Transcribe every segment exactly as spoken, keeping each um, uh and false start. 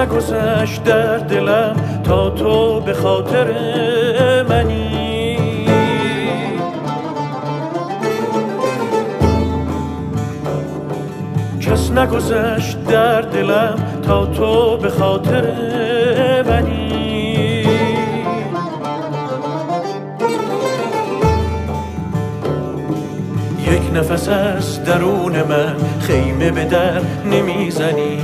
نگذشت در دلم تا تو به خاطر منی. کس نگذشت در دلم تا تو به خاطر منی. یک نفس از درون من خیمه به در نمیزنی.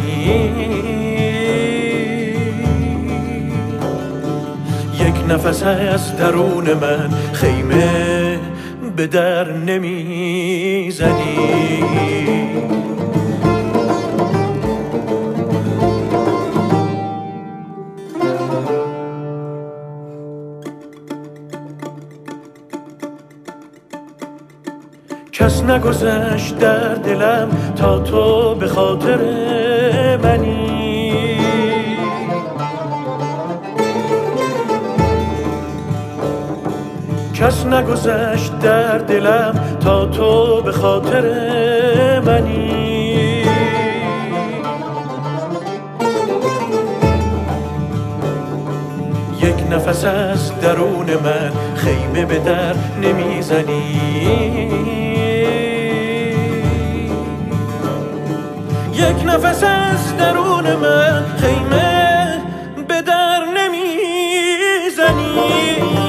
یک نفس از درون من خیمه به در نمیزنی. کس نگذشت در دلم تا تو به خاطر منی. کس نگذشت در دلم تا تو به خاطر منی. یک نفس از درون من خیمه به در نمیزنی. یک نفس از درون من خیمه به در نمیزنی.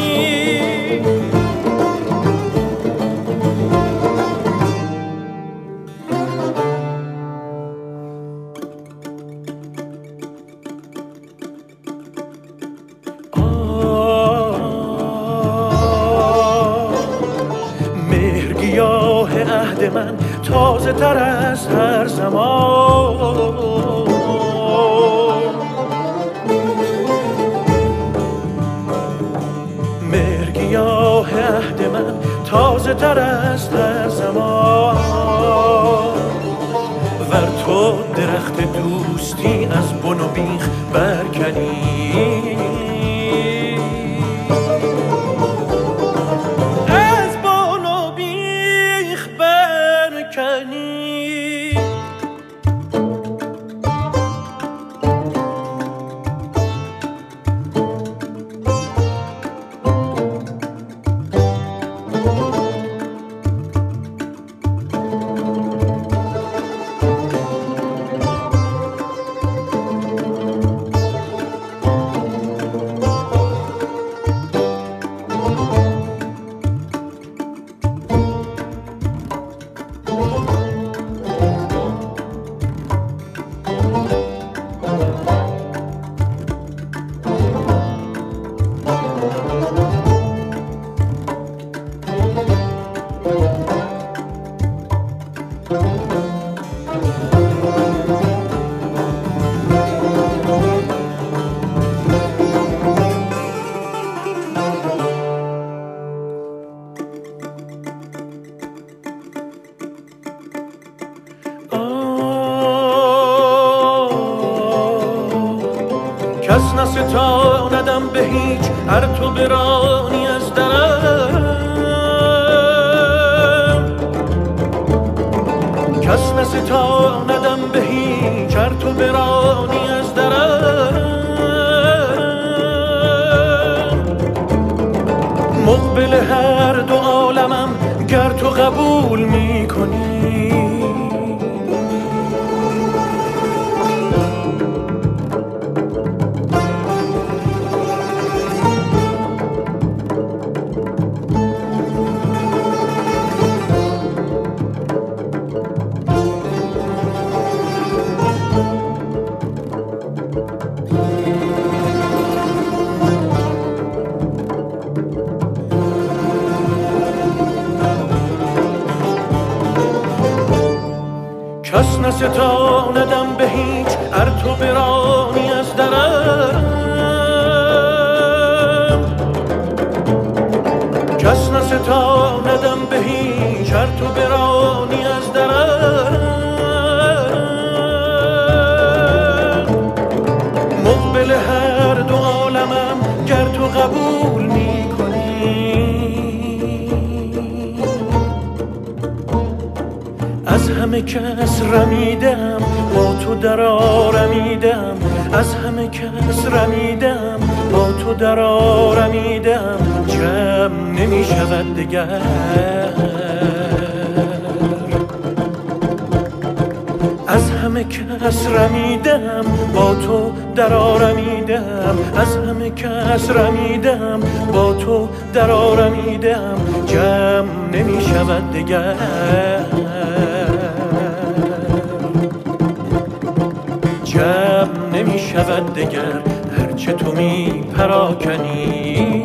مهرگیاه عهد من تازه تر از هر زمان. مهرگیاه عهد من تازه تر از هر زمان. ور تو درخت دوستی از بن و بیخ برکنی. کس نستاندم به هیچ هر تو برانی از درم. کس نستاندم به هیچ هر تو برانی از درم. مقبل هر دو عالمم گر تو قبول می کنی. کس نستاندم به هیچ ار تو برانی از درم. کس نستاندم به هیچ ار تو برانی از درم. مقبل هر دو عالمم گر تو قبول می از همه کس رمیدم با تو در آرمیدم. از همه کس رمیدم، با تو در آرمیدم، جمع نمی شود دگر. از همه کس رمیدم، با تو در آرمیدم، از همه کس رمیدم، با تو در آرمیدم، جمع نمی شود دگر. جمع نمی شود دگر، هرچه تو می پراکنی،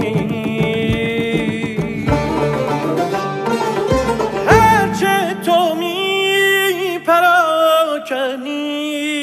هرچه تو می پراکنی.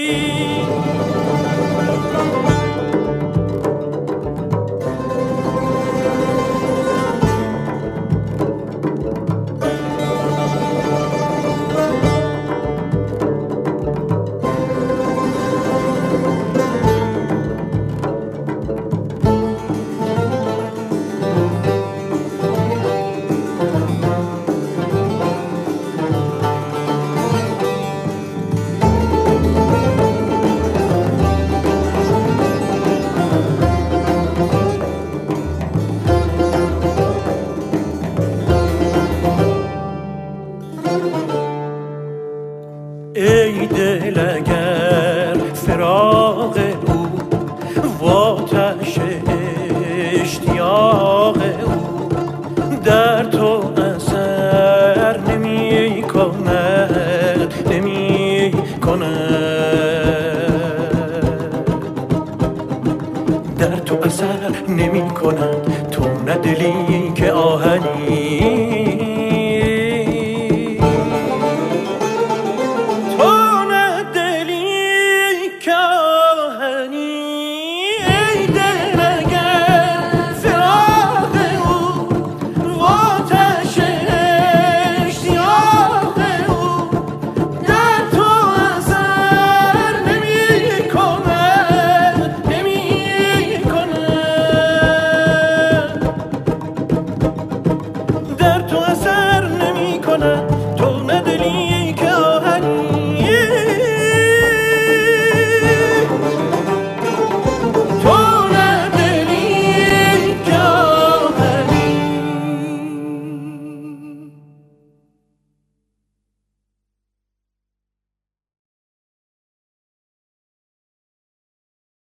ای دل اگر فراق او و آتش اشتیاق او در تو اثر نمی کند، نمی کند، در تو اثر نمی کند، تو نه دلی که آهنی،